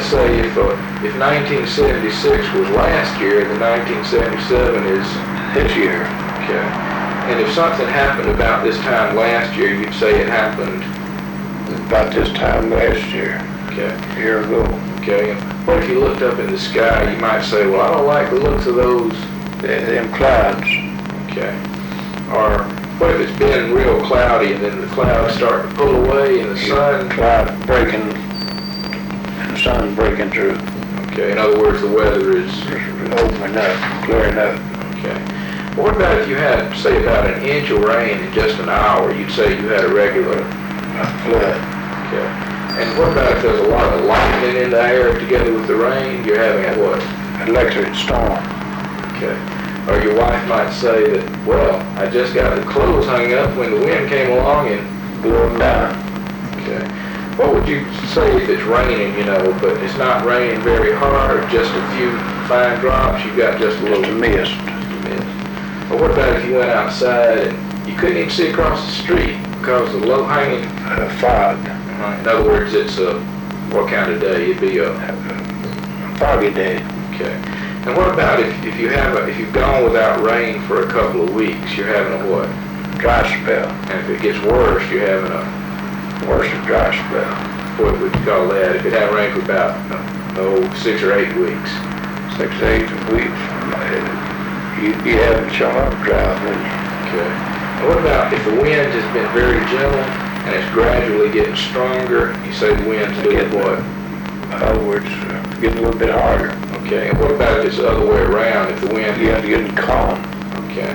let's say if 1976 was last year, then 1977 is this year. Okay. And if something happened about this time last year, you'd say it happened about this time last year. Okay. A year ago. Okay. And what if you looked up in the sky? You might say, well, I don't like the looks of those. Them clouds. Okay. Or what if it's been real cloudy and then the clouds start to pull away and the sun... Cloud breaking, and the sun breaking through. Okay. In other words, the weather is... opening up, clearing up. Okay. Well, what about if you had, say, about an inch of rain in just an hour? You'd say you had a regular... flood. Okay. And what about if there's a lot of lightning in the air together with the rain? You're having a what? Electric storm. Okay. Or your wife might say that, well, I just got the clothes hung up when the wind came along and blew them down. Okay. What would you say if it's raining, but it's not raining very hard, just a few fine drops, you've got just a little... Just a mist. Or what about if you went outside and you couldn't even see across the street because of the low-hanging... fog. In other words, it's what kind of day? It'd be a foggy day. Okay. And what about if you've gone without rain for a couple of weeks, you're having a what? Dry spell. And if it gets worse, you're having a worse dry spell. What would you call that? If it hadn't rained for about 6 or 8 weeks. 6 to 8 weeks. You'd be having sharp drought, wouldn't you? Okay. And what about if the wind has been very gentle and it's gradually getting stronger? You say the wind's doing what? In other words, getting a little bit harder. Okay. And what about if it's the other way around? If the wind... You have to get calm. Okay.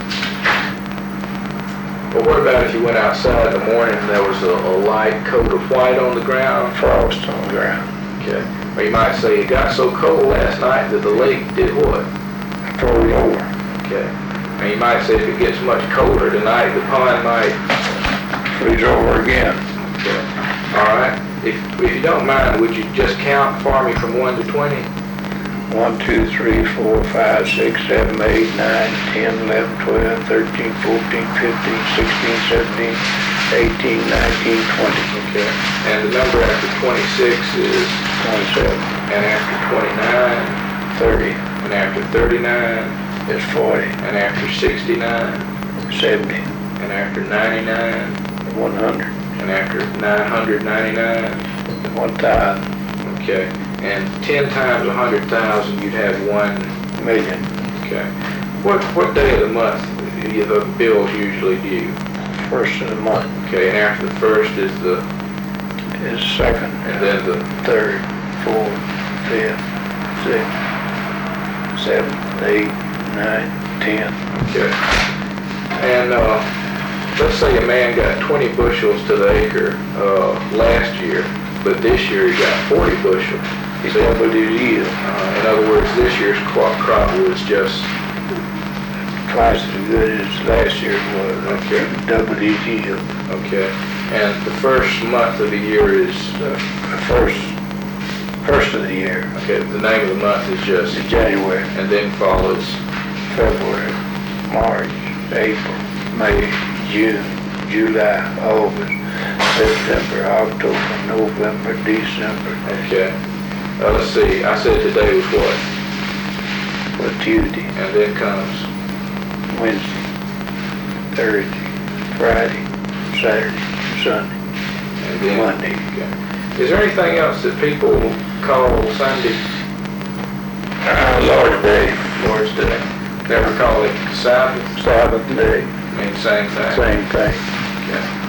Well, what about if you went outside in the morning and there was a light coat of white on the ground? Frost on the ground. Okay. Or you might say it got so cold last night that the lake did what? Froze over. Okay. And you might say if it gets much colder tonight, the pond might... freeze over again. Okay. All right. If you don't mind, would you just count for me from 1 to 20? 1, 2, 3, 4, 5, 6, 7, 8, 9, 10, 11, 12, 13, 14, 15, 16, 17, 18, 19, 20. Okay. And the number after 26 is? 27. And after 29? 30. And after 39? It's 40. And after 69? 70. And after 99? 100. And after 999? 1,000. Okay. And 10 times 100,000, you'd have 1 million. Okay. What day of the month do the bills usually due? First of the month. Okay. And after the first is the? Is second. And then the? Third, fourth, fifth, sixth, 7th, 8th, 9th, 10th. Okay. And let's say a man got 20 bushels to the acre last year, but this year he got 40 bushels. He doubled his yield. In other words, this year's crop was just twice as good as last year's was. Okay. Doubled his yield. Okay. And the first month of the year is the first of the year. Okay. The name of the month is just January. And then follows February, March, April, May, June, July, August, September, October, November, December. Okay. Let's see. I said today was what? Well, Tuesday. And then comes Wednesday, Thursday, Friday, Saturday, Sunday, and then Monday. Okay. Is there anything else that people call Sunday? Lord's Day. Lord's Day. Never call it Sabbath? Sabbath day. I mean, same thing. Same thing. Okay.